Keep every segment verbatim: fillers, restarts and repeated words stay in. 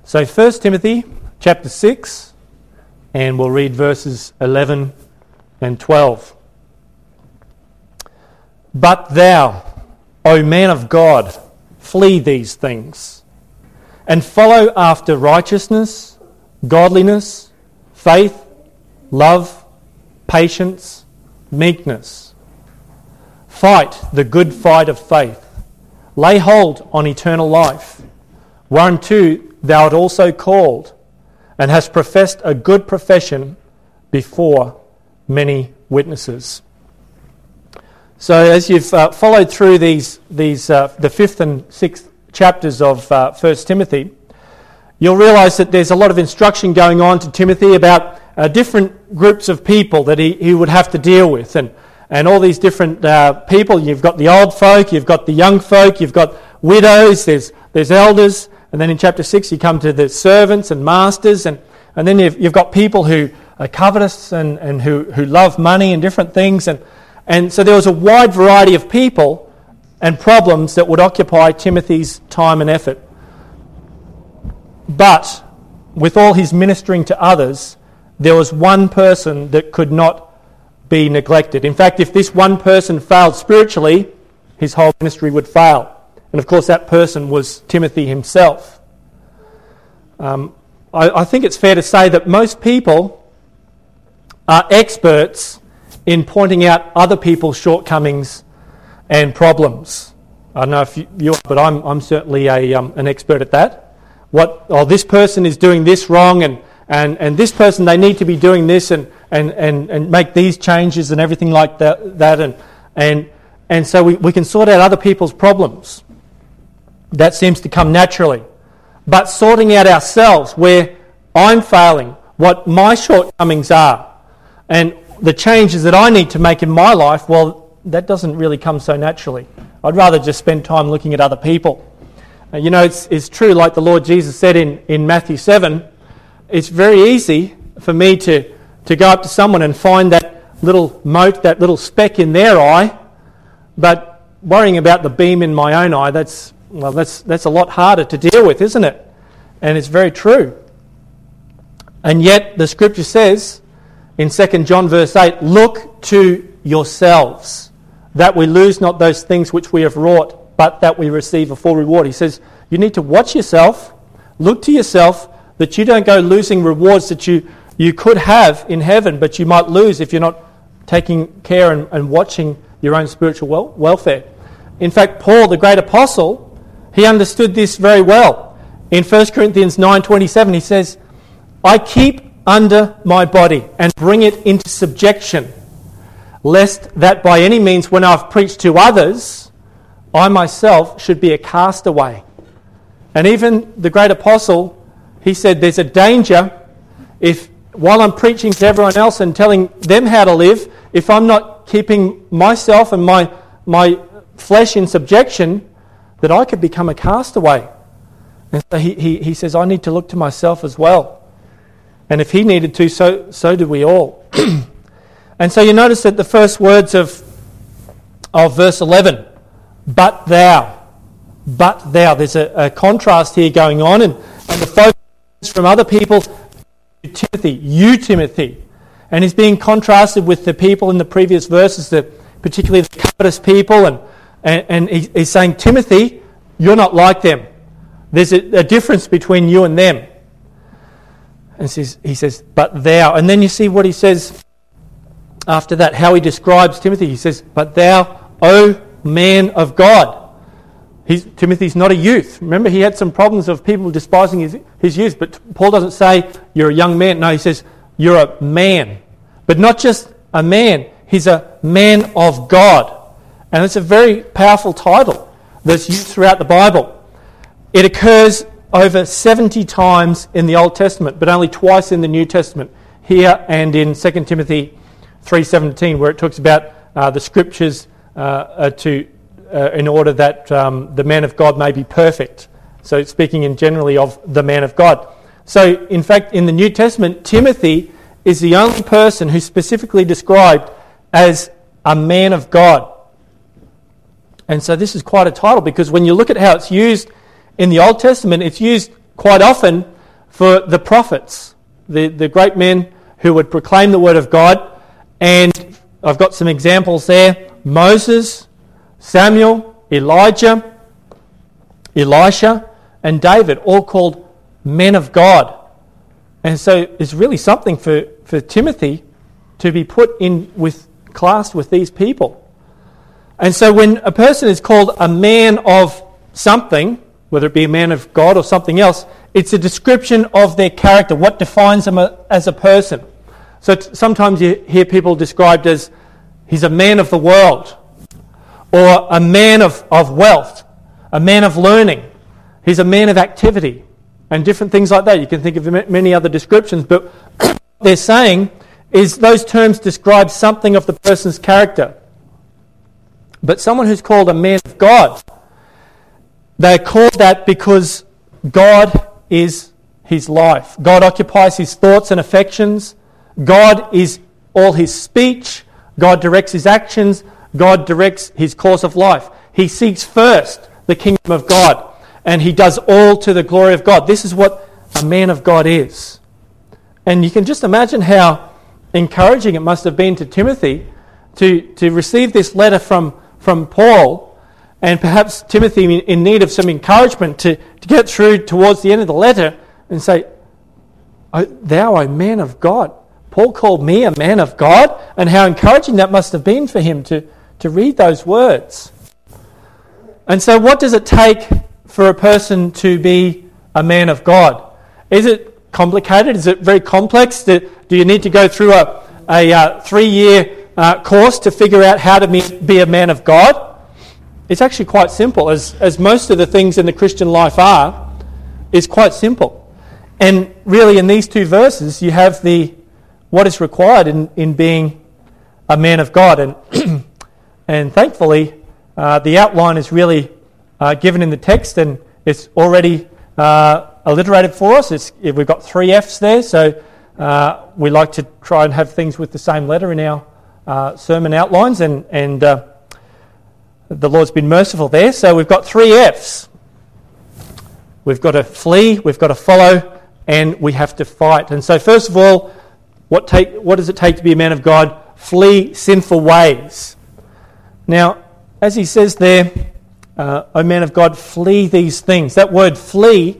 So First Timothy chapter six, and we'll read verses eleven and twelve. But thou, O man of God, flee these things, and follow after righteousness, godliness, faith, love, patience, meekness. Fight the good fight of faith. Lay hold on eternal life, whereunto thou art also called, and hast professed a good profession before many witnesses. So as you've uh, followed through these, these uh, the fifth and sixth chapters of uh, First Timothy, you'll realise that there's a lot of instruction going on to Timothy about uh, different groups of people that he, he would have to deal with. And, and all these different uh, people, you've got the old folk, you've got the young folk, you've got widows, there's, there's elders. And then in chapter six you come to the servants and masters. And, and then you've, you've got people who are covetous and, and who, who love money and different things. And, and so there was a wide variety of people and problems that would occupy Timothy's time and effort. But with all his ministering to others, there was one person that could not be neglected. In fact, if this one person failed spiritually, his whole ministry would fail. And of course that person was Timothy himself. Um, I, I think it's fair to say that most people are experts in pointing out other people's shortcomings and problems. I don't know if you, you are, but I'm, I'm certainly a, um, an expert at that. What, oh, this person is doing this wrong, and, and, and this person, they need to be doing this and, and, and, and make these changes and everything like that. that and, and, and so we, we can sort out other people's problems. That seems to come naturally. But sorting out ourselves, where I'm failing, what my shortcomings are, and the changes that I need to make in my life, well, that doesn't really come so naturally. I'd rather just spend time looking at other people. Uh, you know, it's, it's true, like the Lord Jesus said in, in Matthew seven, it's very easy for me to, to go up to someone and find that little mote, that little speck in their eye, but worrying about the beam in my own eye, that's, well, that's, that's a lot harder to deal with, isn't it? And it's very true. And yet the Scripture says in Second John verse eight, look to yourselves, that we lose not those things which we have wrought, but that we receive a full reward. He says you need to watch yourself, look to yourself, that you don't go losing rewards that you, you could have in heaven, but you might lose if you're not taking care and, and watching your own spiritual wel- welfare. In fact, Paul, the great apostle, he understood this very well. In First Corinthians nine twenty-seven, he says, I keep under my body and bring it into subjection, lest that by any means when I've preached to others, I myself should be a castaway. And even the great apostle, he said there's a danger if while I'm preaching to everyone else and telling them how to live, if I'm not keeping myself and my, my flesh in subjection, that I could become a castaway. And so he, he, he says, I need to look to myself as well. And if he needed to, so so do we all. And so you notice that the first words of, of verse eleven, but thou, but thou. There's a, a contrast here going on, and, and the focus from other people to Timothy, you Timothy. And he's being contrasted with the people in the previous verses, the, particularly the covetous people, and, and, and he, he's saying, Timothy, you're not like them. There's a, a difference between you and them. And says, he says, but thou. And then you see what he says after that, how he describes Timothy. He says, but thou, O man of God. He's, Timothy's not a youth. Remember, he had some problems of people despising his, his youth, but Paul doesn't say, you're a young man. No, he says, you're a man. But not just a man, he's a man of God. And it's a very powerful title that's used throughout the Bible. It occurs over seventy times in the Old Testament, but only twice in the New Testament, here and in Second Timothy three seventeen, where it talks about uh, the Scriptures uh, uh, to uh, in order that um, the man of God may be perfect. So it's speaking in generally of the man of God. So in fact, in the New Testament, Timothy is the only person who's specifically described as a man of God. And so this is quite a title, because when you look at how it's used in the Old Testament, it's used quite often for the prophets, the, the great men who would proclaim the word of God. And I've got some examples there. Moses, Samuel, Elijah, Elisha, and David, all called men of God. And so it's really something for, for Timothy to be put in with class with these people. And so when a person is called a man of something, whether it be a man of God or something else, it's a description of their character, what defines them as a person. So t- sometimes you hear people described as, he's a man of the world, or a man of, of wealth, a man of learning, he's a man of activity, and different things like that. You can think of many other descriptions, but what they're saying is those terms describe something of the person's character. But someone who's called a man of God, they're called that because God is his life. God occupies his thoughts and affections. God is all his speech. God directs his actions. God directs his course of life. He seeks first the kingdom of God, and he does all to the glory of God. This is what a man of God is. And you can just imagine how encouraging it must have been to Timothy to, to receive this letter from from Paul, and perhaps Timothy in need of some encouragement to, to get through towards the end of the letter and say, oh, thou, O man of God. Paul called me a man of God, and how encouraging that must have been for him to, to read those words. And so what does it take for a person to be a man of God? Is it complicated? Is it very complex? Do, do you need to go through a, a uh, three-year Uh, course to figure out how to be, be a man of God? It's actually quite simple, as, as most of the things in the Christian life are. It's quite simple. And really in these two verses you have the what is required in, in being a man of God. And and thankfully uh, the outline is really uh, given in the text, and it's already uh, alliterated for us. It's, we've got three F's there, so uh, we like to try and have things with the same letter in our Uh, sermon outlines, and, and uh, the Lord's been merciful there. So we've got three F's. We've got to flee, we've got to follow, and we have to fight. And so first of all, what take what does it take to be a man of God? Flee sinful ways. Now, as he says there, uh, O man of God, flee these things. That word flee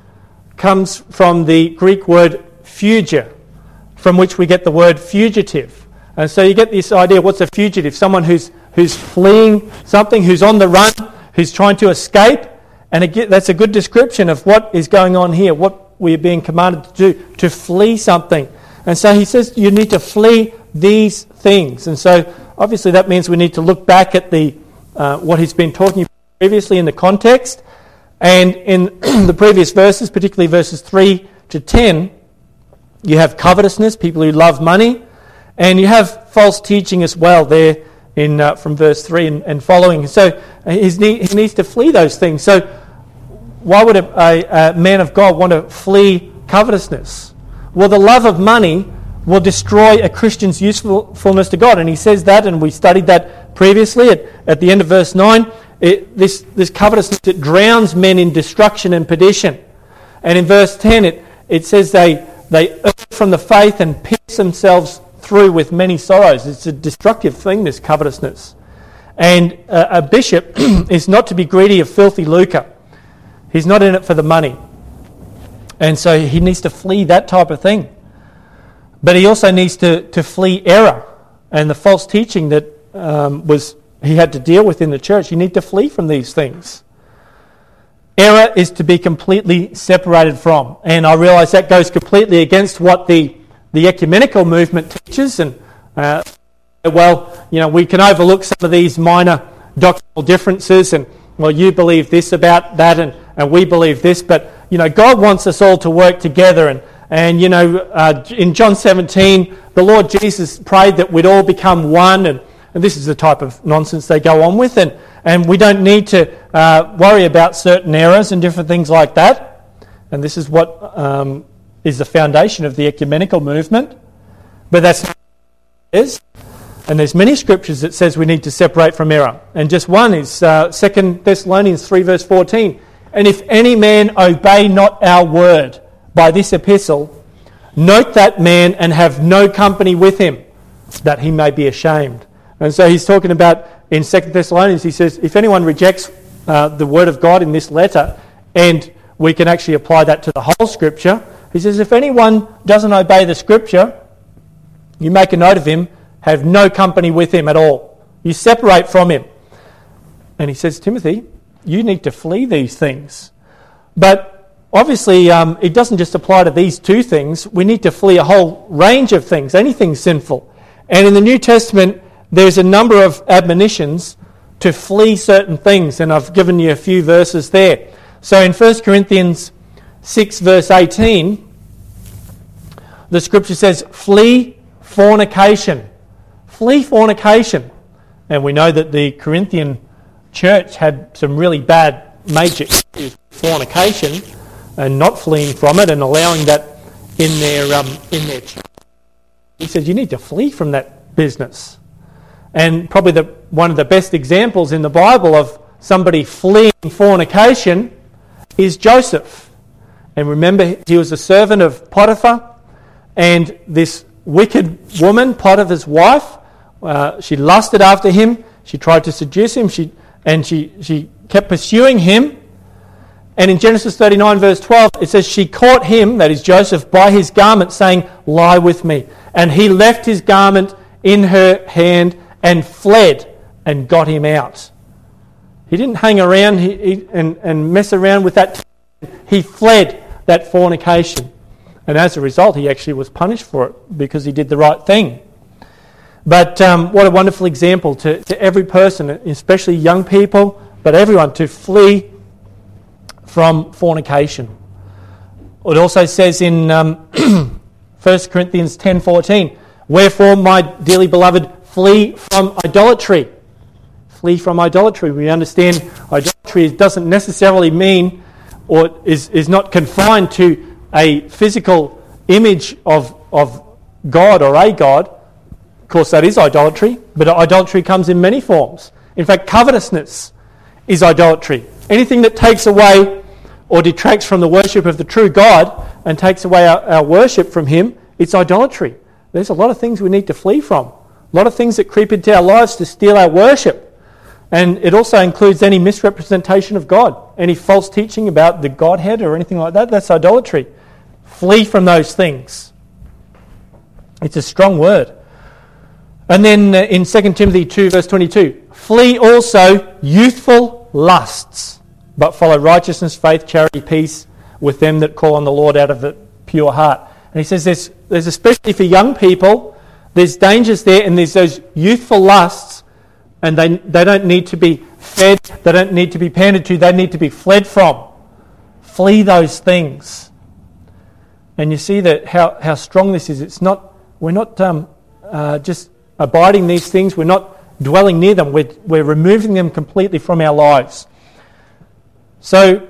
comes from the Greek word fugia, from which we get the word fugitive. And so you get this idea, what's a fugitive? Someone who's who's fleeing something, who's on the run, who's trying to escape. And it, that's a good description of what is going on here, what we are being commanded to do, to flee something. And so he says you need to flee these things. And so obviously that means we need to look back at the uh, what he's been talking about previously in the context. And in the previous verses, particularly verses three to ten, you have covetousness, people who love money. And you have false teaching as well there in uh, from verse three and, and following. So he's need, he needs to flee those things. So why would a, a, a man of God want to flee covetousness? Well, the love of money will destroy a Christian's usefulness to God. And he says that, and we studied that previously at, at the end of verse nine. It, this, this covetousness, it drowns men in destruction and perdition. And in verse ten, it, it says they, they err from the faith and pierce themselves through with many sorrows. It's a destructive thing, this covetousness. And uh, a bishop is not to be greedy of filthy lucre. He's not in it for the money. And so he needs to flee that type of thing. But he also needs to, to flee error and the false teaching that um, was he had to deal with in the church. You need to flee from these things. Error is to be completely separated from. And I realise that goes completely against what the The ecumenical movement teaches, and uh, well, you know, we can overlook some of these minor doctrinal differences, and well, you believe this about that, and, and we believe this, but you know, God wants us all to work together, and and you know, uh, in John seventeen, the Lord Jesus prayed that we'd all become one, and, and this is the type of nonsense they go on with, and and we don't need to uh, worry about certain errors and different things like that, and this is what. Um, is the foundation of the ecumenical movement, but that's not what it is. And there's many scriptures that says we need to separate from error. And just one is uh, Second Thessalonians three verse fourteen. And if any man obey not our word, by this epistle, note that man and have no company with him, that he may be ashamed. And so he's talking about in Second Thessalonians, he says, if anyone rejects uh, the word of God in this letter, and we can actually apply that to the whole Scripture, he says, if anyone doesn't obey the Scripture, you make a note of him, have no company with him at all. You separate from him. And he says, Timothy, you need to flee these things. But obviously, um, it doesn't just apply to these two things. We need to flee a whole range of things, anything sinful. And in the New Testament, there's a number of admonitions to flee certain things, and I've given you a few verses there. So in First Corinthians six, verse eighteen, the Scripture says, flee fornication. Flee fornication. And we know that the Corinthian church had some really bad major issues with fornication and not fleeing from it and allowing that in their um, in their church. He says you need to flee from that business. And probably the one of the best examples in the Bible of somebody fleeing fornication is Joseph. And remember, he was a servant of Potiphar, and this wicked woman, Potiphar's wife, uh, she lusted after him. She tried to seduce him, she and she, she kept pursuing him. And in Genesis thirty-nine, verse twelve, it says, she caught him, that is Joseph, by his garment, saying, lie with me. And he left his garment in her hand and fled and got him out. He didn't hang around he, he, and, and mess around with that. He fled that fornication. And as a result, he actually was punished for it because he did the right thing. But um, what a wonderful example to, to every person, especially young people, but everyone, to flee from fornication. It also says in um, First Corinthians ten fourteen, wherefore, my dearly beloved, flee from idolatry. Flee from idolatry. We understand idolatry doesn't necessarily mean or is, is not confined to a physical image of, of God or a God. Of course, that is idolatry, but idolatry comes in many forms. In fact, covetousness is idolatry. Anything that takes away or detracts from the worship of the true God and takes away our, our worship from Him, it's idolatry. There's a lot of things we need to flee from. A lot of things that creep into our lives to steal our worship. And it also includes any misrepresentation of God, any false teaching about the Godhead or anything like that. That's idolatry. Flee from those things. It's a strong word. And then uh, in Second Timothy two, verse twenty-two, flee also youthful lusts, but follow righteousness, faith, charity, peace with them that call on the Lord out of a pure heart. And he says there's, there's especially for young people, there's dangers there, and there's those youthful lusts, and they they don't need to be fed, they don't need to be pandered to, they need to be fled from. Flee those things. And you see that how, how strong this is. It's not, we're not um, uh, just abiding these things, we're not dwelling near them, we're, we're removing them completely from our lives. So,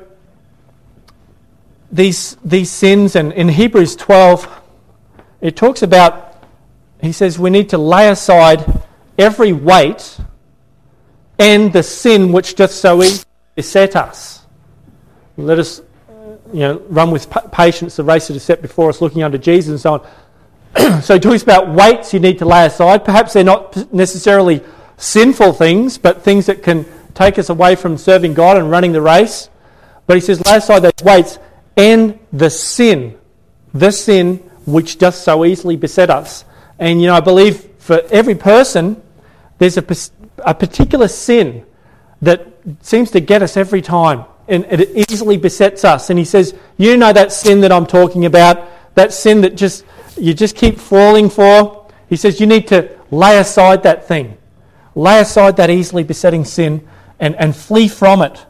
these these sins, and in Hebrews twelve, it talks about, he says we need to lay aside every weight and the sin which doth so easily beset us. Let us, you know, run with patience the race that is set before us, looking unto Jesus and so on. So he talks about weights you need to lay aside. Perhaps they're not necessarily sinful things, but things that can take us away from serving God and running the race. But he says, lay aside those weights and the sin, the sin which doth so easily beset us. And, you know, I believe for every person, there's a, a particular sin that seems to get us every time, and it easily besets us. And he says, you know that sin that I'm talking about, that sin that just you just keep falling for. He says you need to lay aside that thing. Lay aside that easily besetting sin and, and flee from it.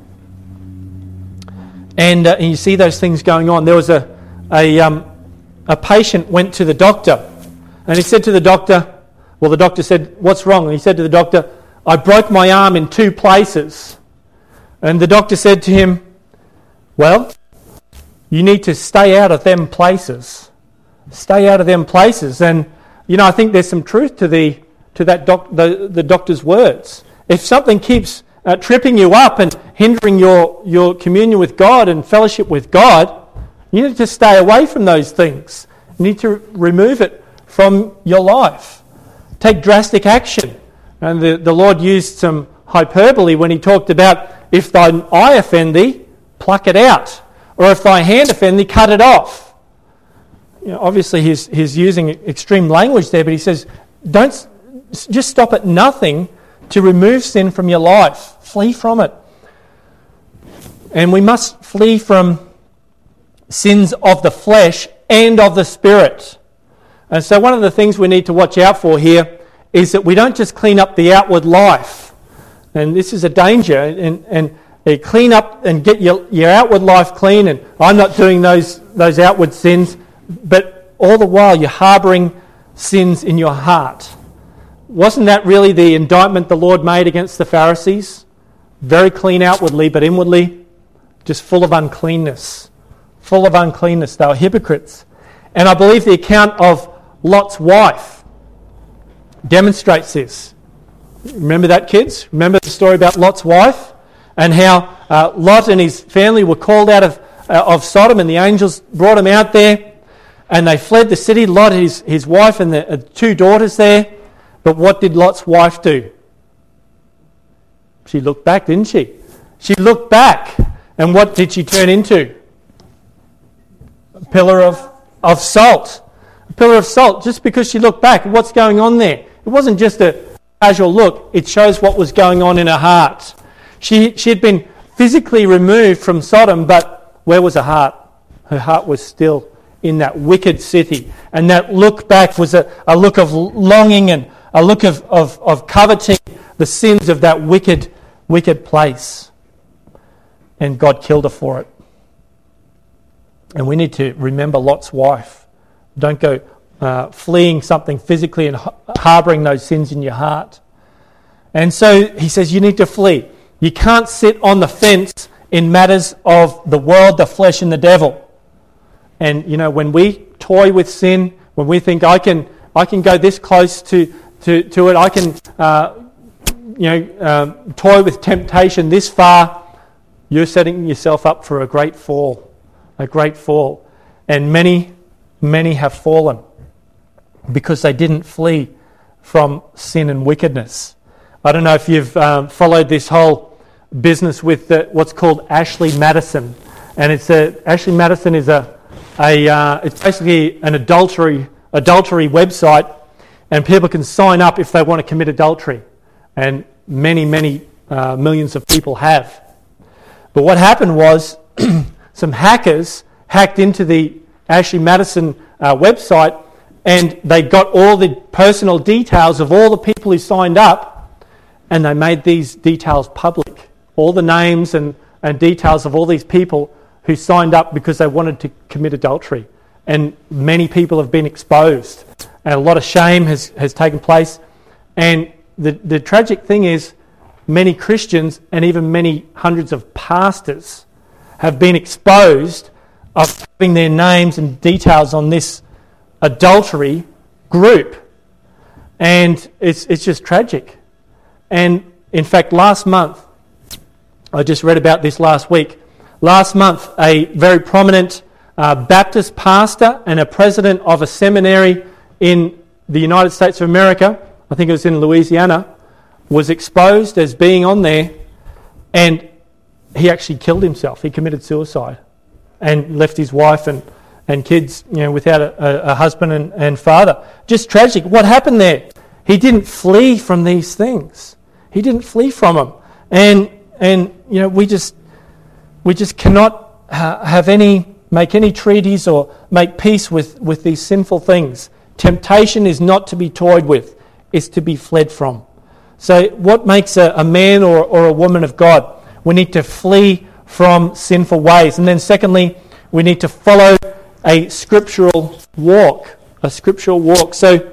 And, uh, and you see those things going on. There was a a, um, a patient went to the doctor, and he said to the doctor, well, the doctor said, what's wrong? And he said to the doctor, I broke my arm in two places. And the doctor said to him, well, you need to stay out of them places. Stay out of them places. And, you know, I think there's some truth to the to that doc, the, the doctor's words. If something keeps uh, tripping you up and hindering your, your communion with God and fellowship with God, You need to stay away from those things. You need to remove it from your life. Take drastic action. And the, the Lord used some hyperbole when he talked about, if thine eye offend thee, pluck it out. Or if thy hand offend thee, cut it off. You know, obviously he's, he's using extreme language there, but he says, don't just stop at nothing to remove sin from your life. Flee from it. And we must flee from sins of the flesh and of the spirit. And so one of the things we need to watch out for here is that we don't just clean up the outward life. And this is a danger. And, and uh, clean up and get your, your outward life clean. And I'm not doing those, those outward sins. But all the while you're harbouring sins in your heart. Wasn't that really the indictment the Lord made against the Pharisees? Very clean outwardly, but inwardly just full of uncleanness. Full of uncleanness. They were hypocrites. And I believe the account of Lot's wife demonstrates this. Remember that, kids? Remember the story about Lot's wife? And how uh, Lot and his family were called out of, uh, of Sodom, and the angels brought him out there, and they fled the city. Lot, his, his wife, and the uh, two daughters there. But what did Lot's wife do? She looked back, didn't she? She looked back. And what did she turn into? A pillar of, of salt. A pillar of salt, just because she looked back. What's going on there? It wasn't just a casual look. It shows what was going on in her heart. She, she had been physically removed from Sodom, but where was her heart? Her heart was still in that wicked city. And that look back was a, a look of longing and a look of, of, of coveting the sins of that wicked, wicked place. And God killed her for it. And we need to remember Lot's wife. Don't go uh, fleeing something physically and harbouring those sins in your heart. And so he says you need to flee. You can't sit on the fence in matters of the world, the flesh, and the devil. And, you know, when we toy with sin, when we think I can I can go this close to, to, to it, I can, uh, you know, um, toy with temptation this far, you're setting yourself up for a great fall, a great fall. And many, many have fallen because they didn't flee from sin and wickedness. I don't know if you've um, followed this whole business with the, what's called Ashley Madison. And it's a, Ashley Madison is a, a uh, it's basically an adultery, adultery website, and people can sign up if they want to commit adultery. And many, many uh, millions of people have. But what happened was some hackers hacked into the Ashley Madison uh, website, and they got all the personal details of all the people who signed up, and they made these details public. All the names and, and details of all these people who signed up because they wanted to commit adultery. And many people have been exposed. And a lot of shame has, has taken place. And the, the tragic thing is, many Christians and even many hundreds of pastors have been exposed of having their names and details on this adultery group. And it's it's just tragic. And in fact, last month, I just read about this last week, last month a very prominent uh, Baptist pastor and a president of a seminary in the United States of America, I think it was in Louisiana, was exposed as being on there, and he actually killed himself. He committed suicide and left his wife and, and kids, you know, without a, a husband and, and father. Just tragic. What happened there? He didn't flee from these things. He didn't flee from them. And and you know, we just we just cannot uh, have any make any treaties or make peace with, with these sinful things. Temptation is not to be toyed with; it's to be fled from. So what makes a, a man or, or a woman of God? We need to flee from sinful ways. And then secondly, we need to follow a scriptural walk. A scriptural walk. So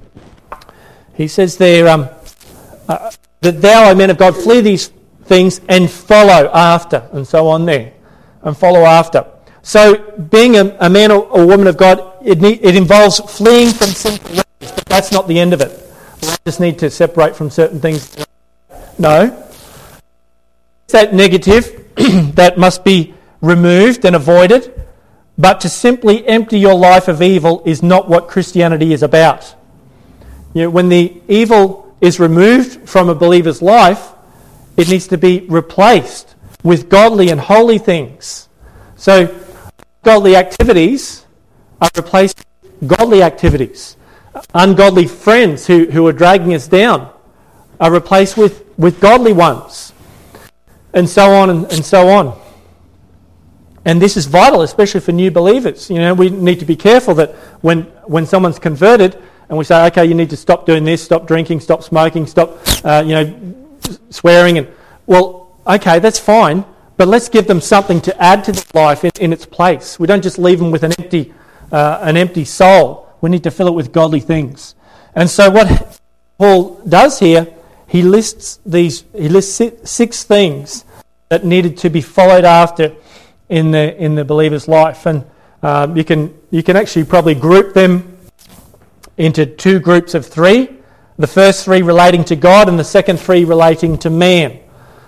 he says there, um, uh, that thou, O man of God, flee these things and follow after. And so on there. And follow after. So being a, a man or a woman of God, it, need, it involves fleeing from sinful ways. But that's not the end of it. We just need to separate from certain things. No. It's that negative that must be removed and avoided. But to simply empty your life of evil is not what Christianity is about. You know, when the evil is removed from a believer's life, it needs to be replaced with godly and holy things. So, godly activities are replaced with godly activities. Ungodly friends who, who are dragging us down are replaced with, with godly ones. And so on and, and so on. And this is vital, especially for new believers. You know, we need to be careful that when, when someone's converted and we say, okay, you need to stop doing this, stop drinking, stop smoking, stop, uh, you know, swearing. And well, okay, that's fine, but let's give them something to add to their life in, in its place. We don't just leave them with an empty, uh, an empty soul. We need to fill it with godly things. And so what Paul does here, he lists these, he lists six things that needed to be followed after in the in the believer's life, and um, you can you can actually probably group them into two groups of three. The first three relating to God, and the second three relating to man.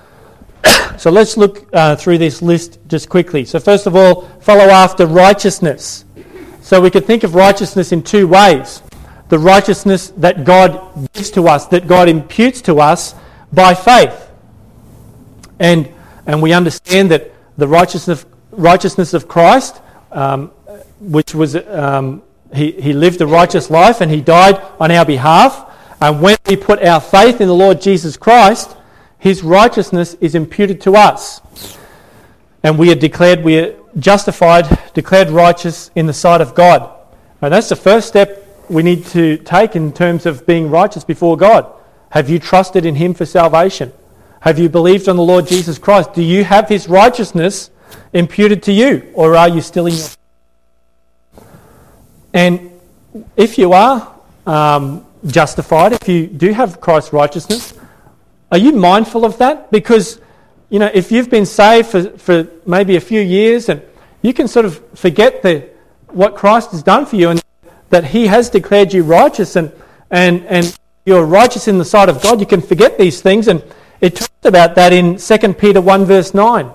So let's look uh, through this list just quickly. So first of all, follow after righteousness. So we could think of righteousness in two ways: the righteousness that God gives to us, that God imputes to us by faith, and and we understand that the righteousness righteousness of Christ, um, which was um, he, he lived a righteous life and he died on our behalf. And when we put our faith in the Lord Jesus Christ, his righteousness is imputed to us. And we are declared, we are justified, declared righteous in the sight of God. And that's the first step we need to take in terms of being righteous before God. Have you trusted in him for salvation? Have you believed on the Lord Jesus Christ? Do you have his righteousness imputed to you, or are you still in your... And if you are um, justified, if you do have Christ's righteousness, are you mindful of that? Because, you know, if you've been saved for, for maybe a few years, and you can sort of forget the, what Christ has done for you, and that he has declared you righteous, and, and, and you're righteous in the sight of God, you can forget these things. And it talks about that in Second Peter one verse nine.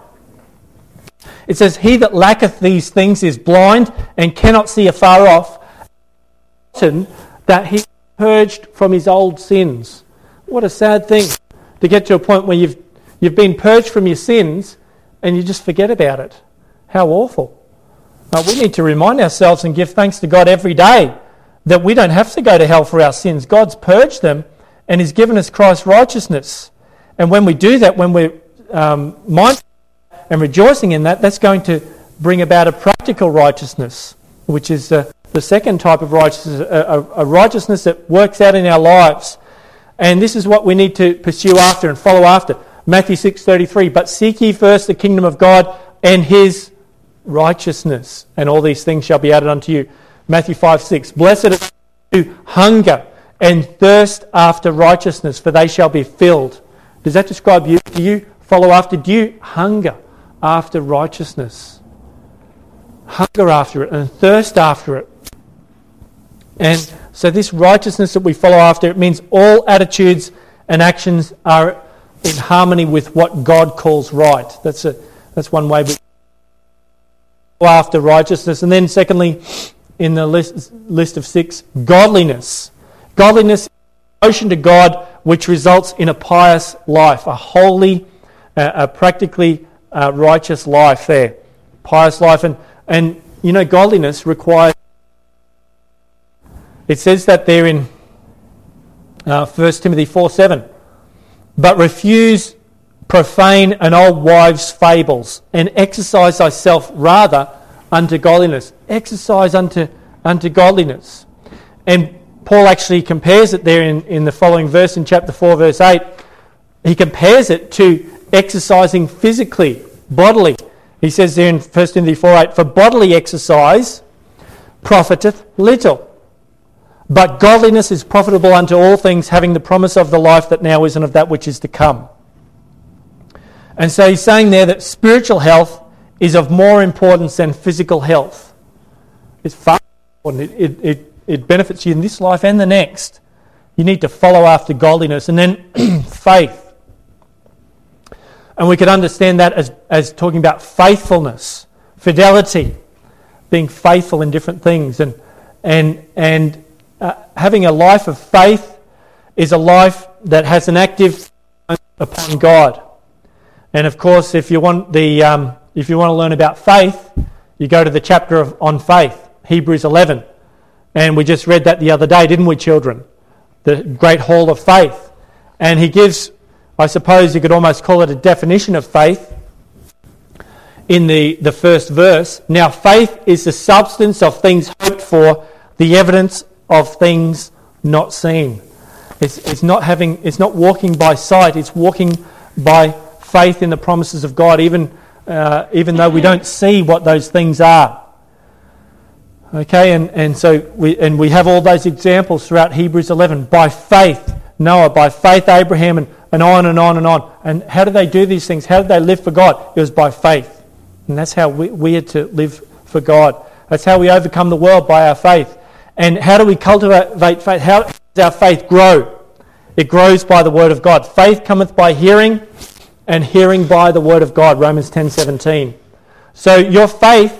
It says, he that lacketh these things is blind and cannot see afar off, that he is purged from his old sins. What a sad thing to get to a point where you've you've been purged from your sins and you just forget about it. How awful. Uh, we need to remind ourselves and give thanks to God every day that we don't have to go to hell for our sins. God's purged them and he's given us Christ's righteousness. And when we do that, when we're um, mindful and rejoicing in that, that's going to bring about a practical righteousness, which is uh, the second type of righteousness, a, a, a righteousness that works out in our lives. And this is what we need to pursue after and follow after. Matthew six thirty-three, but seek ye first the kingdom of God and his righteousness, and all these things shall be added unto you. Matthew five six, blessed are those who hunger and thirst after righteousness, for they shall be filled. Does that describe you? Do you follow after? Do you hunger after righteousness? Hunger after it and thirst after it. And so this righteousness that we follow after, it means all attitudes and actions are in harmony with what God calls right. That's a that's one way we follow after righteousness. And then secondly, in the list, list of six, godliness. Godliness is devotion to God, which results in a pious life, a holy, uh, a practically uh, righteous life there. Pious life. And, and, you know, godliness requires... It says that there in uh, First Timothy four seven. But refuse profane and old wives' fables, and exercise thyself rather unto godliness. Exercise unto, unto godliness. And Paul actually compares it there in, in the following verse in chapter four, verse eight. He compares it to exercising physically, bodily. He says there in First Timothy four eight, for bodily exercise profiteth little, but godliness is profitable unto all things, having the promise of the life that now is and of that which is to come. And so he's saying there that spiritual health is of more importance than physical health. It's far important. It, it, it, it benefits you in this life and the next. You need to follow after godliness. And then faith. And we could understand that as, as talking about faithfulness, fidelity, being faithful in different things. And, and, and uh, having a life of faith is a life that has an active upon God. And of course, if you want the um, if you want to learn about faith, you go to the chapter of, on faith, Hebrews eleven. And we just read that the other day, didn't we, children? The great hall of faith. And he gives, I suppose you could almost call it a definition of faith in the, the first verse. Now, faith is the substance of things hoped for, the evidence of things not seen. It's, it's not having, it's not walking by sight, it's walking by faith in the promises of God, even, uh, even though we don't see what those things are. Okay, and, and so we and we have all those examples throughout Hebrews eleven. By faith, Noah, by faith, Abraham, and, and on and on and on. And how did they do these things? How did they live for God? It was by faith. And that's how we, we are to live for God. That's how we overcome the world, by our faith. And how do we cultivate faith? How does our faith grow? It grows by the word of God. Faith cometh by hearing, and hearing by the word of God, Romans ten seventeen. So your faith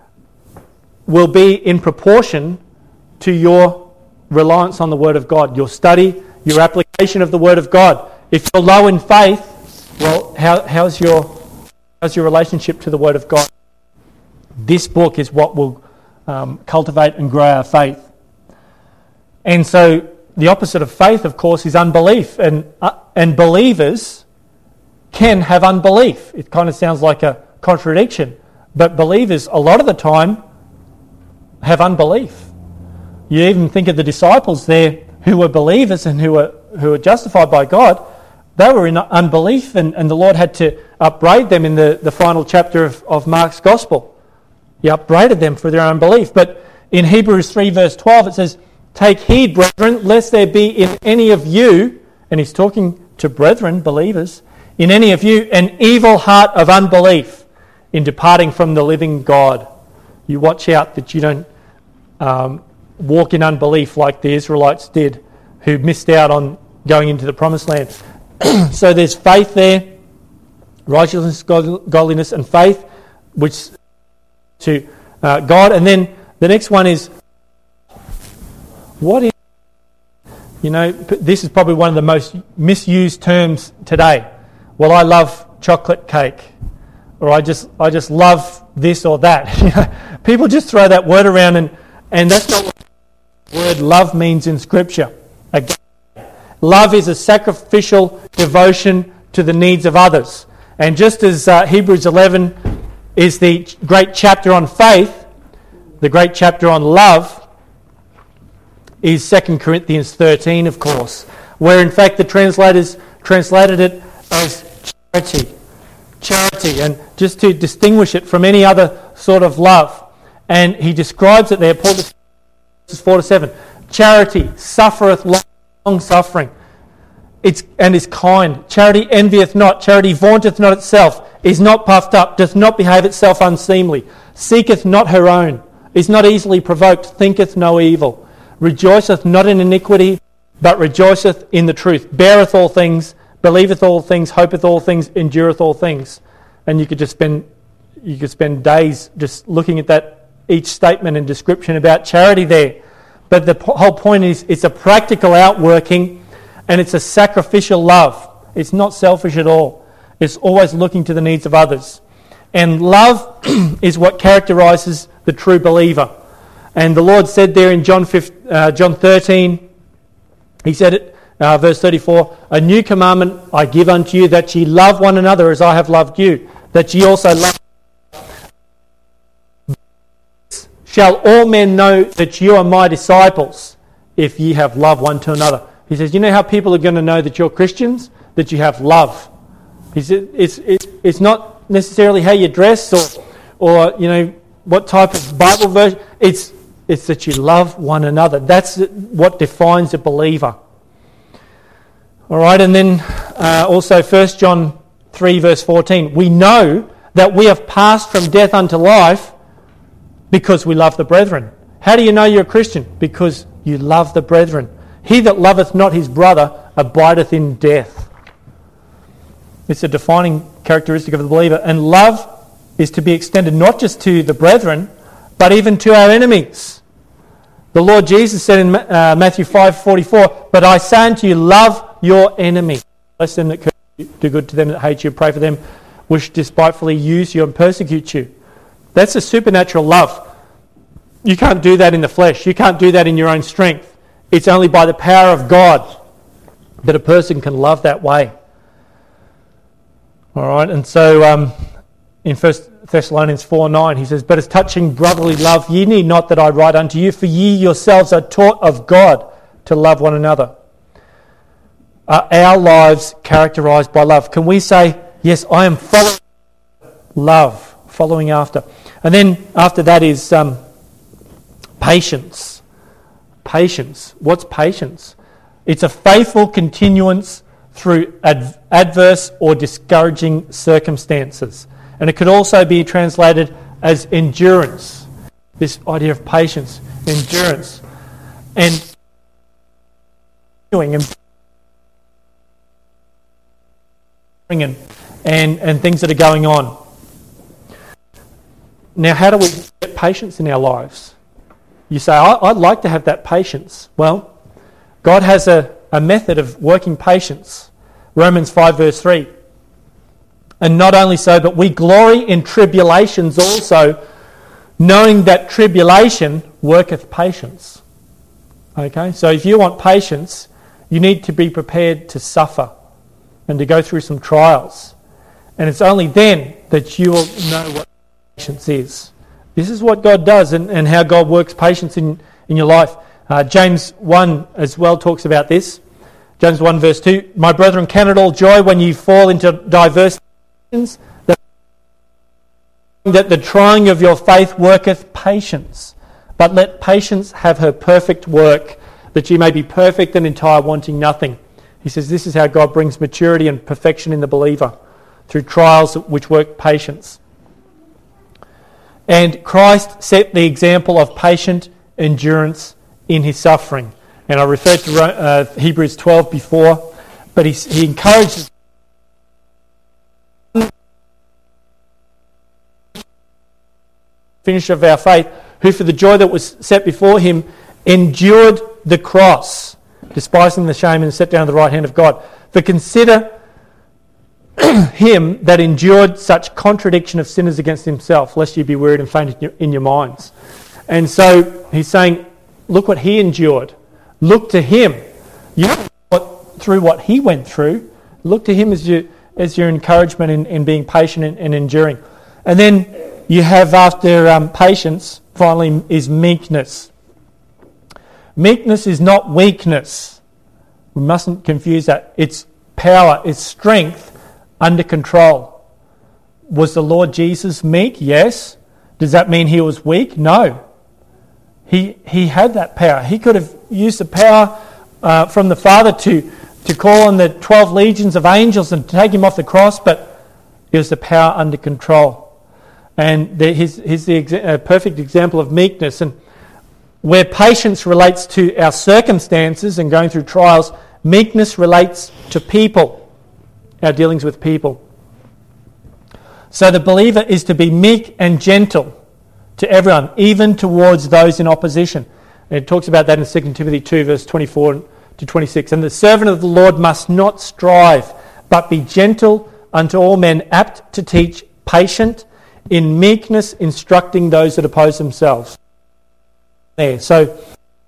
will be in proportion to your reliance on the word of God, your study, your application of the word of God. If you're low in faith, well, how, how's your how's your relationship to the word of God? This book is what will um, cultivate and grow our faith. And so the opposite of faith, of course, is unbelief. And uh, and believers can have unbelief. It kind of sounds like a contradiction. But believers, a lot of the time, have unbelief. You even think of the disciples there who were believers and who were who were justified by God. They were in unbelief, and, and the Lord had to upbraid them in the, the final chapter of, of Mark's Gospel. He upbraided them for their unbelief. But in Hebrews three verse twelve it says, "Take heed, brethren, lest there be in any of you," and he's talking to brethren, believers, "in any of you an evil heart of unbelief in departing from the living God." You watch out that you don't um, walk in unbelief like the Israelites did, who missed out on going into the promised land. So there's faith there, righteousness, godliness, and faith, which to uh, God. And then the next one is, what is, you know, this is probably one of the most misused terms today. Well, I love chocolate cake, or I just I just love this or that. You know, people just throw that word around, and, and that's not what the word love means in Scripture. Again, love is a sacrificial devotion to the needs of others. And just as uh, Hebrews eleven is the great chapter on faith, the great chapter on love is Second Corinthians thirteen, of course, where in fact the translators translated it as charity. Charity, and just to distinguish it from any other sort of love. And he describes it there, Paul, verses four to seven. Charity suffereth long suffering, it's, and is kind. Charity envieth not. Charity vaunteth not itself, is not puffed up, doth not behave itself unseemly, seeketh not her own, is not easily provoked, thinketh no evil, rejoiceth not in iniquity, but rejoiceth in the truth, beareth all things, believeth all things, hopeth all things, endureth all things. And you could just spend you could spend days just looking at that, each statement and description about charity there. But the po- whole point is it's a practical outworking, and it's a sacrificial love. It's not selfish at all. It's always looking to the needs of others. And love is what characterises the true believer. And the Lord said there in John uh, John thirteen, he said it, Uh, verse thirty-four, "A new commandment I give unto you, that ye love one another as I have loved you, that ye also love. Shall all men know that you are my disciples, if ye have love one to another." He says, you know how people are going to know that you're Christians? That you have love. He said, it's, it's, it's not necessarily how you dress or, or you know, what type of Bible verse. It's, it's that you love one another. That's what defines a believer. All right, and then uh, also First John three verse fourteen. "We know that we have passed from death unto life because we love the brethren." How do you know you're a Christian? Because you love the brethren. "He that loveth not his brother abideth in death." It's a defining characteristic of the believer. And love is to be extended not just to the brethren, but even to our enemies. The Lord Jesus said in uh, Matthew five forty-four, "But I say unto you, love your enemies. Bless them that curse you, do good to them that hate you, pray for them which despitefully use you and persecute you." That's a supernatural love. You can't do that in the flesh. You can't do that in your own strength. It's only by the power of God that a person can love that way. All right, and so um, in First Thessalonians four nine, he says, "But as touching brotherly love, ye need not that I write unto you, for ye yourselves are taught of God to love one another." Are our lives characterised by love? Can we say, yes, I am following love, following after? And then after that is um, patience. Patience. What's patience? It's a faithful continuance through ad- adverse or discouraging circumstances. And it could also be translated as endurance. This idea of patience, endurance, and doing and and and things that are going on. Now, how do we get patience in our lives? You say, I, I'd like to have that patience. Well, God has a, a method of working patience. Romans five verse three. "And not only so, but we glory in tribulations also, knowing that tribulation worketh patience." Okay, so if you want patience, you need to be prepared to suffer and to go through some trials. And it's only then that you will know what patience is. This is what God does and, and how God works patience in, in your life. Uh, James one as well talks about this. James one verse two, "My brethren, count it all joy when you fall into diverse situations, that, that the trying of your faith worketh patience. But let patience have her perfect work, that ye may be perfect and entire, wanting nothing." He says this is how God brings maturity and perfection in the believer, through trials which work patience. And Christ set the example of patient endurance in his suffering. And I referred to uh, Hebrews twelve before, but he, he encourages finish of our faith, who for the joy that was set before him endured the cross, despising the shame, and sat down at the right hand of God. For consider him that endured such contradiction of sinners against himself, lest you be wearied and faint in your, in your minds. And so he's saying, look what he endured. Look to him. You know what, through what he went through. Look to him as your as your encouragement in, in being patient and, and enduring. And then you have, after um, patience, finally, is meekness. Meekness is not weakness. We mustn't confuse that. It's power, it's strength under control. Was the Lord Jesus meek? Yes. Does that mean he was weak? No. He he had that power. He could have used the power uh, from the Father to, to call on the twelve legions of angels and take him off the cross, but it was the power under control. And the, he's, he's the exa- uh, perfect example of meekness. And where patience relates to our circumstances and going through trials, meekness relates to people, our dealings with people. So the believer is to be meek and gentle to everyone, even towards those in opposition. And it talks about that in Second Timothy two, verse twenty-four to twenty-six. "And the servant of the Lord must not strive, but be gentle unto all men, apt to teach, patient, in meekness instructing those that oppose themselves." There. So, the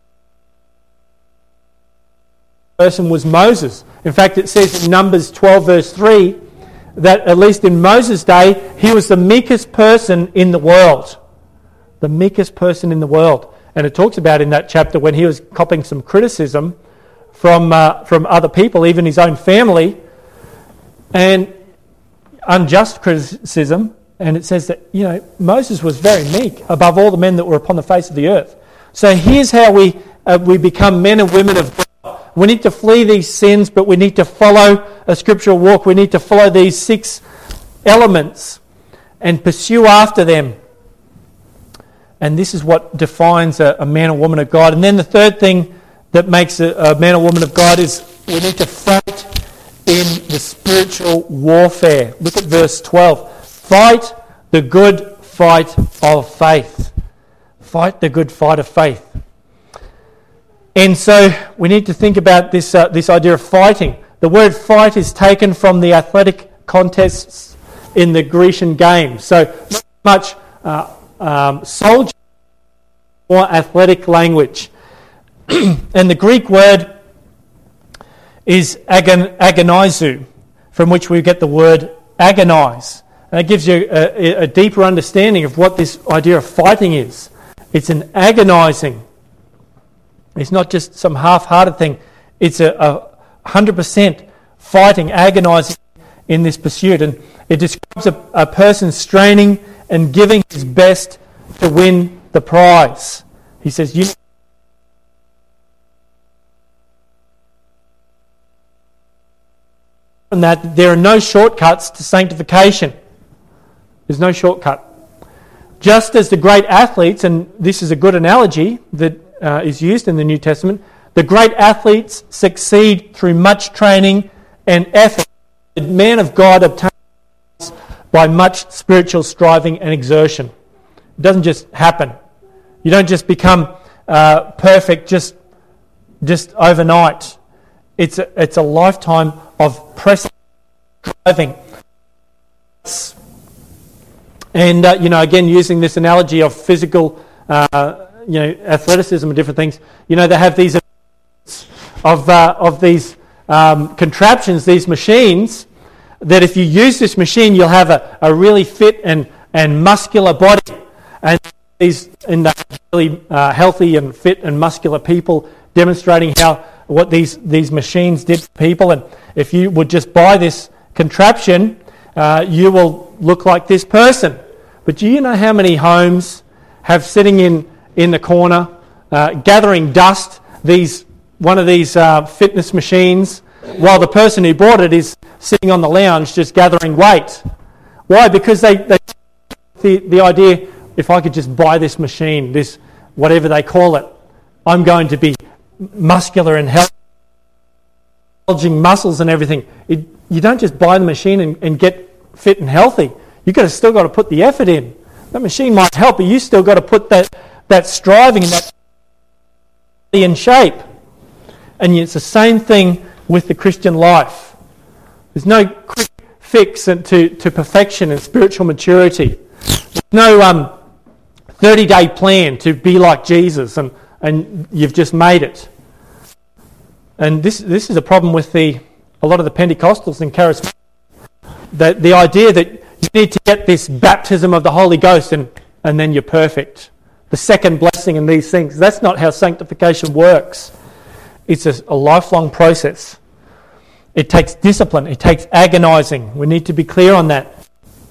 person was Moses. In fact, it says in Numbers twelve, verse three, that at least in Moses' day, he was the meekest person in the world. The meekest person in the world. And it talks about in that chapter when he was copying some criticism from uh, from other people, even his own family, and unjust criticism. And it says that, you know, Moses was very meek above all the men that were upon the face of the earth. So here's how we uh, we become men and women of God. We need to flee these sins, but we need to follow a scriptural walk. We need to follow these six elements and pursue after them. And this is what defines a, a man or woman of God. And then the third thing that makes a, a man or woman of God is we need to fight in the spiritual warfare. Look at verse twelve. Fight the good fight of faith. Fight the good fight of faith. And so we need to think about this, uh, this idea of fighting. The word fight is taken from the athletic contests in the Grecian games. So not much uh, um, soldier or athletic language. And the Greek word is agon- agonizo, from which we get the word agonize. And it gives you a, a deeper understanding of what this idea of fighting is. It's an agonizing. It's not just some half-hearted thing. It's a, a one hundred percent fighting, agonizing in this pursuit. And it describes a, a person straining and giving his best to win the prize. He says, you and that there are no shortcuts to sanctification. There's no shortcut. Just as the great athletes, and this is a good analogy that uh, is used in the New Testament, the great athletes succeed through much training and effort. The man of God obtains by much spiritual striving and exertion. It doesn't just happen. You don't just become uh, perfect just just overnight. It's a, it's a lifetime of pressing, striving. And, uh, you know, again, using this analogy of physical, uh, you know, athleticism and different things, you know, they have these of uh, of these um, contraptions, these machines, that if you use this machine, you'll have a, a really fit and, and muscular body. And these in the really uh, healthy and fit and muscular people demonstrating how what these, these machines did for people. And if you would just buy this contraption, uh, you will look like this person. But do you know how many homes have sitting in, in the corner, uh, gathering dust, these one of these uh, fitness machines, while the person who bought it is sitting on the lounge just gathering weight? Why? Because they, they the, the idea, if I could just buy this machine, this whatever they call it, I'm going to be muscular and healthy, bulging muscles and everything. It, you don't just buy the machine and, and get fit and healthy. You've got to still got to put the effort in. That machine might help, but you still got to put that, that striving and that in shape. And it's the same thing with the Christian life. There's no quick fix to, to perfection and spiritual maturity. There's no um, thirty-day plan to be like Jesus and, and you've just made it. And this this is a problem with the a lot of the Pentecostals and charismatics. The, the idea that you need to get this baptism of the Holy Ghost and, and then you're perfect. The second blessing and these things. That's not how sanctification works. It's a, a lifelong process. It takes discipline. It takes agonizing. We need to be clear on that.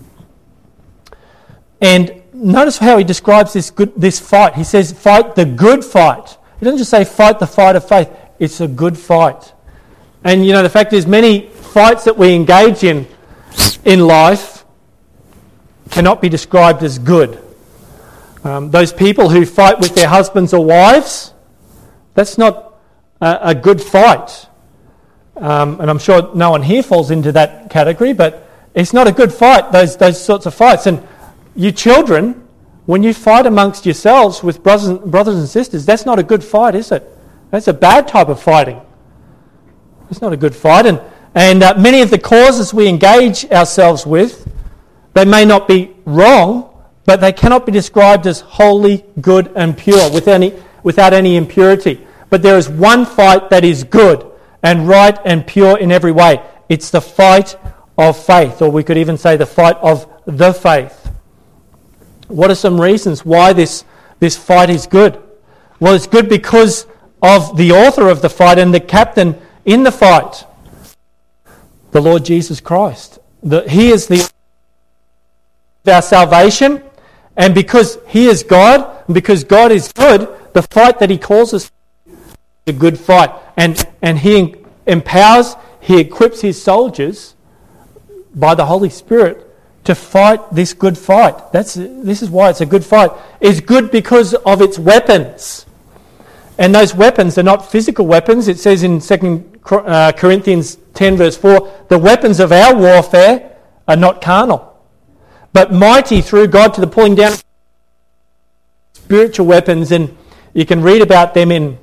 And notice how he describes this good, this fight. He says, fight the good fight. He doesn't just say fight the fight of faith. It's a good fight. And, you know, the fact is many fights that we engage in in life cannot be described as good. Um, those people who fight with their husbands or wives, that's not a, a good fight. Um, and I'm sure no one here falls into that category, but it's not a good fight, those those sorts of fights. And you children, when you fight amongst yourselves with brothers and, brothers and sisters, that's not a good fight, is it? That's a bad type of fighting. It's not a good fight. And, and uh, many of the causes we engage ourselves with, they may not be wrong, but they cannot be described as holy, good and pure with any, without any impurity. But there is one fight that is good and right and pure in every way. It's the fight of faith, or we could even say the fight of the faith. What are some reasons why this, this fight is good? Well, it's good because of the author of the fight and the captain in the fight, the Lord Jesus Christ. The, he is the of our salvation, and because He is God, and because God is good, the fight that He calls us is a good fight. And, and He empowers, He equips His soldiers by the Holy Spirit to fight this good fight. That's this is why it's a good fight. It's good because of its weapons. And those weapons are not physical weapons. It says in Second Corinthians ten verse four, the weapons of our warfare are not carnal, but mighty through God to the pulling down spiritual weapons, and you can read about them in,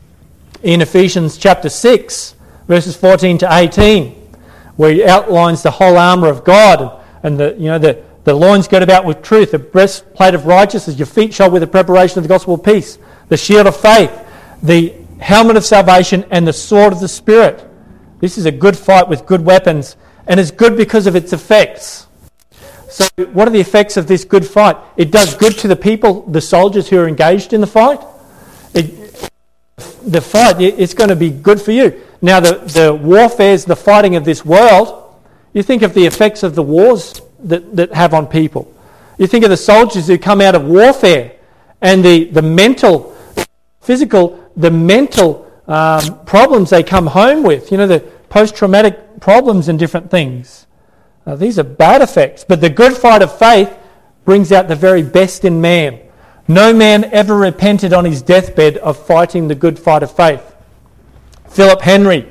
in Ephesians chapter six, verses fourteen to eighteen, where he outlines the whole armour of God, and, and the you know the, the loins girt about with truth, the breastplate of righteousness, your feet shod with the preparation of the gospel of peace, the shield of faith, the helmet of salvation, and the sword of the Spirit. This is a good fight with good weapons, and it's good because of its effects. So what are the effects of this good fight? It does good to the people, the soldiers who are engaged in the fight. It, the fight, it's going to be good for you. Now, the, the warfares, the fighting of this world, you think of the effects of the wars that, that have on people. You think of the soldiers who come out of warfare and the, the mental, physical, the mental um, problems they come home with. You know, the post-traumatic problems and different things. Uh, these are bad effects. But the good fight of faith brings out the very best in man. No man ever repented on his deathbed of fighting the good fight of faith. Philip Henry,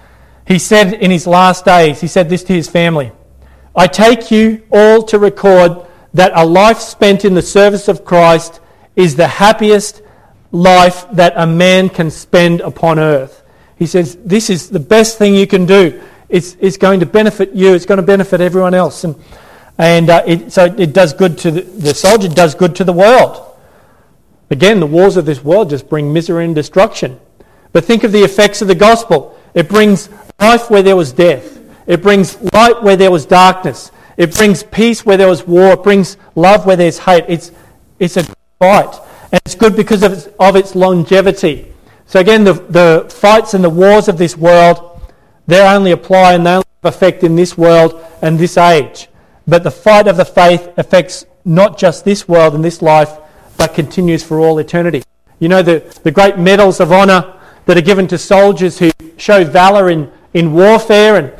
he said in his last days, he said this to his family, "I take you all to record that a life spent in the service of Christ is the happiest life that a man can spend upon earth." He says, this is the best thing you can do. It's, it's going to benefit you. It's going to benefit everyone else. And, and uh, it, so it does good to the, the soldier, it does good to the world. Again, the wars of this world just bring misery and destruction. But think of the effects of the gospel. It brings life where there was death. It brings light where there was darkness. It brings peace where there was war. It brings love where there's hate. It's, it's a fight. And it's good because of its, of its longevity. So again, the, the fights and the wars of this world, they only apply and they only have effect in this world and this age. But the fight of the faith affects not just this world and this life, but continues for all eternity. You know, the, the great medals of honour that are given to soldiers who show valour in, in warfare, and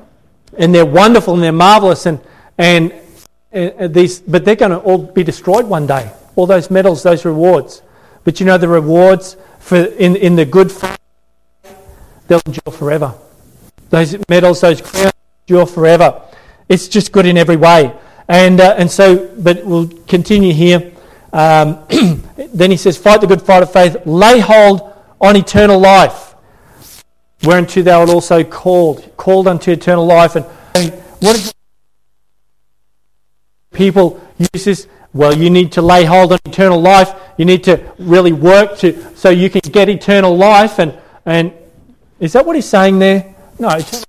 and they're wonderful and they're marvellous, and, and, and these, but they're going to all be destroyed one day. All those medals, those rewards. But you know, the rewards for in, in the good fight, they'll endure forever. Those medals, those crowns endure forever. It's just good in every way. And uh, and so, but we'll continue here. Um, then he says, "Fight the good fight of faith. Lay hold on eternal life, whereunto thou art also called, called unto eternal life." And, and what is people use this? Well, you need to lay hold on eternal life. You need to really work to so you can get eternal life. And and is that what he's saying there? No. Eternal,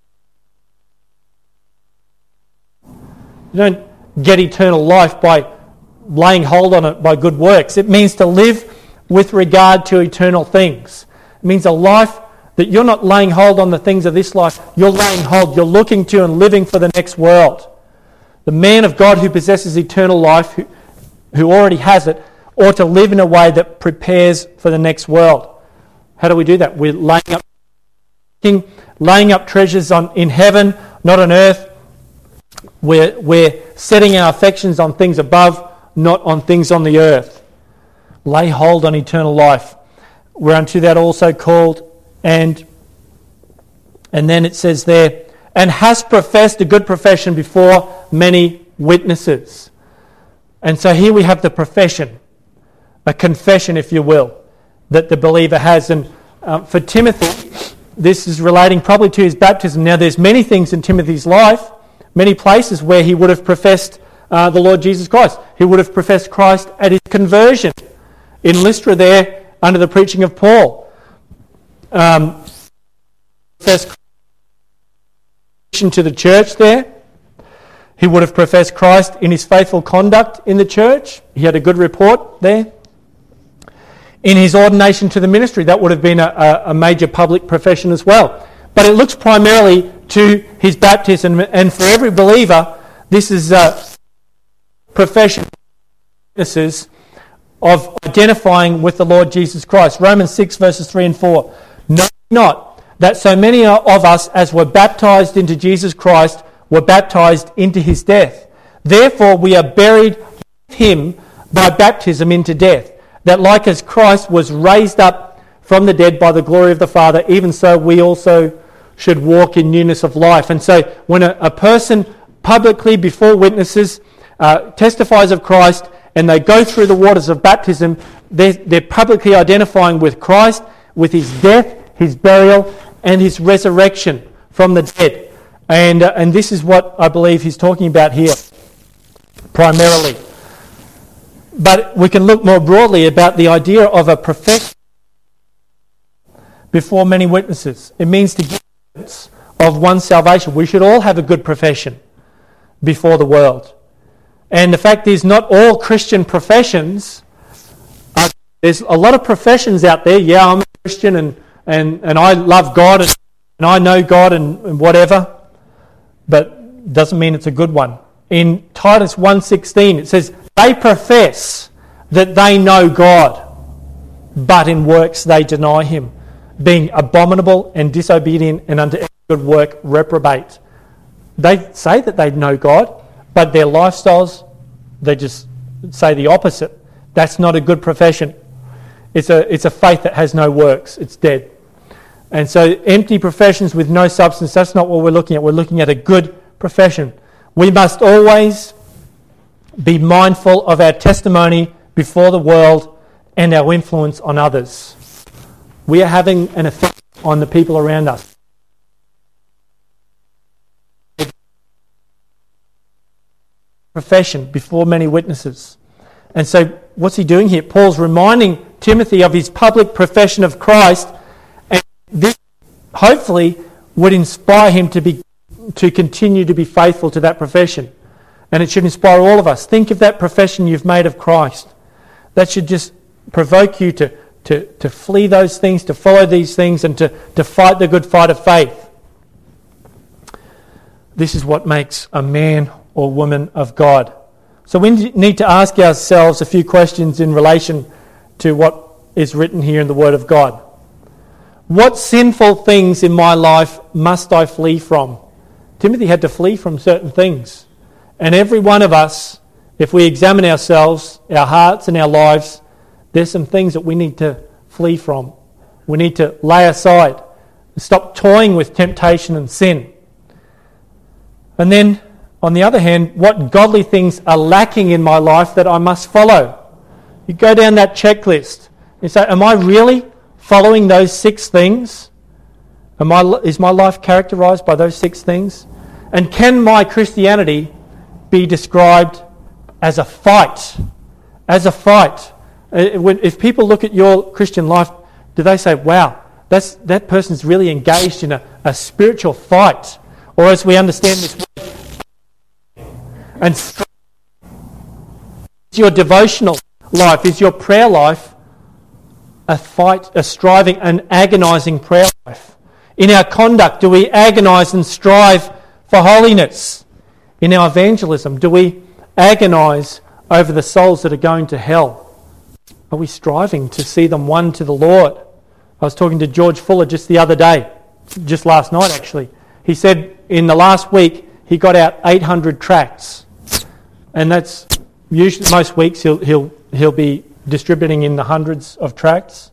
you don't get eternal life by laying hold on it by good works. It means to live with regard to eternal things. It means a life that you're not laying hold on the things of this life. You're laying hold. You're looking to and living for the next world. The man of God who possesses eternal life, who, who already has it, ought to live in a way that prepares for the next world. How do we do that? We're laying up, laying up treasures on, in heaven, not on earth. We're, we're setting our affections on things above, not on things on the earth. Lay hold on eternal life, whereunto that also called, and and then it says there, and has professed a good profession before many witnesses. And so here we have the profession, a confession, if you will, that the believer has. And uh, for Timothy, this is relating probably to his baptism. Now, there's many things in Timothy's life, many places where he would have professed uh, the Lord Jesus Christ. He would have professed Christ at his conversion in Lystra there under the preaching of Paul. Um, professed to the church there. He would have professed Christ in his faithful conduct in the church. He had a good report there. In his ordination to the ministry, that would have been a, a major public profession as well. But it looks primarily to his baptism, and for every believer, this is a profession of identifying with the Lord Jesus Christ. Romans six verses three and four. Know not that so many of us as were baptized into Jesus Christ were baptized into his death. Therefore we are buried with him by baptism into death, that like as Christ was raised up from the dead by the glory of the Father, even so we also should walk in newness of life. And so when a, a person publicly before witnesses uh, testifies of Christ and they go through the waters of baptism, they're, they're publicly identifying with Christ, with his death, his burial, and his resurrection from the dead. And, uh, and this is what I believe he's talking about here, primarily. But we can look more broadly about the idea of a profession before many witnesses. It means to give evidence of one's salvation. We should all have a good profession before the world. And the fact is, not all Christian professions are, there's a lot of professions out there. Yeah, I'm a Christian and, and, and I love God and, and I know God and, and whatever, but doesn't mean it's a good one. In Titus one sixteen it says, they profess that they know God, but in works they deny him, being abominable and disobedient and unto every good work reprobate. They say that they know God, but their lifestyles, they just say the opposite. That's not a good profession. It's a, it's a faith that has no works. It's dead. And so empty professions with no substance, that's not what we're looking at. We're looking at a good profession. We must always be mindful of our testimony before the world and our influence on others. We are having an effect on the people around us. Profession before many witnesses. And so what's he doing here? Paul's reminding Timothy of his public profession of Christ, and this hopefully would inspire him to be to continue to be faithful to that profession. And it should inspire all of us. Think of that profession you've made of Christ. That should just provoke you to, to, to flee those things, to follow these things, and to, to fight the good fight of faith. This is what makes a man or woman of God. So we need to ask ourselves a few questions in relation to what is written here in the Word of God. What sinful things in my life must I flee from? Timothy had to flee from certain things. And every one of us, if we examine ourselves, our hearts and our lives, there's some things that we need to flee from. We need to lay aside, stop toying with temptation and sin. And then, on the other hand, what godly things are lacking in my life that I must follow? You go down that checklist. You say, am I really following those six things? Am I, is my life characterized by those six things? And can my Christianity be described as a fight? As a fight. If people look at your Christian life, do they say, wow, that's, that person's really engaged in a, a spiritual fight? Or as we understand this word, and is your devotional life, is your prayer life a fight, a striving, an agonizing prayer life? In our conduct, do we agonize and strive for holiness? In our evangelism, do we agonize over the souls that are going to hell? Are we striving to see them won to the Lord? I was talking to George Fuller just the other day, just last night actually. He said in the last week he got out eight hundred tracts, and that's usually most weeks he'll he'll he'll be distributing in the hundreds of tracts.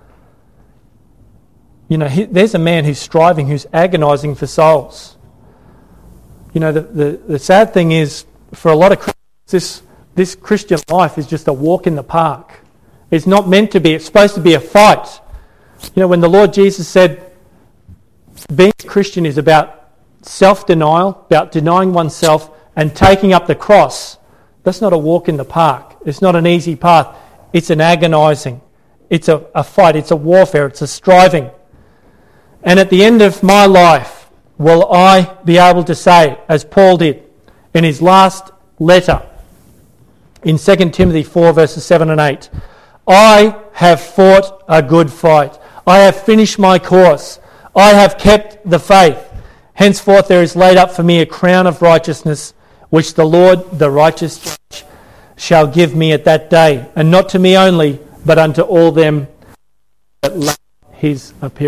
You know, he, there's a man who's striving, who's agonising for souls. You know, the, the, the sad thing is, for a lot of Christians, this, this Christian life is just a walk in the park. It's not meant to be. It's supposed to be a fight. You know, when the Lord Jesus said, being a Christian is about self-denial, about denying oneself and taking up the cross, that's not a walk in the park. It's not an easy path. It's an agonising. It's a, a fight. It's a warfare. It's a striving. And at the end of my life, will I be able to say, as Paul did in his last letter in Second Timothy four, verses seven and eight, I have fought a good fight. I have finished my course. I have kept the faith. Henceforth there is laid up for me a crown of righteousness, which the Lord, the righteous judge, shall give me at that day, and not to me only, but unto all them that love his appearing.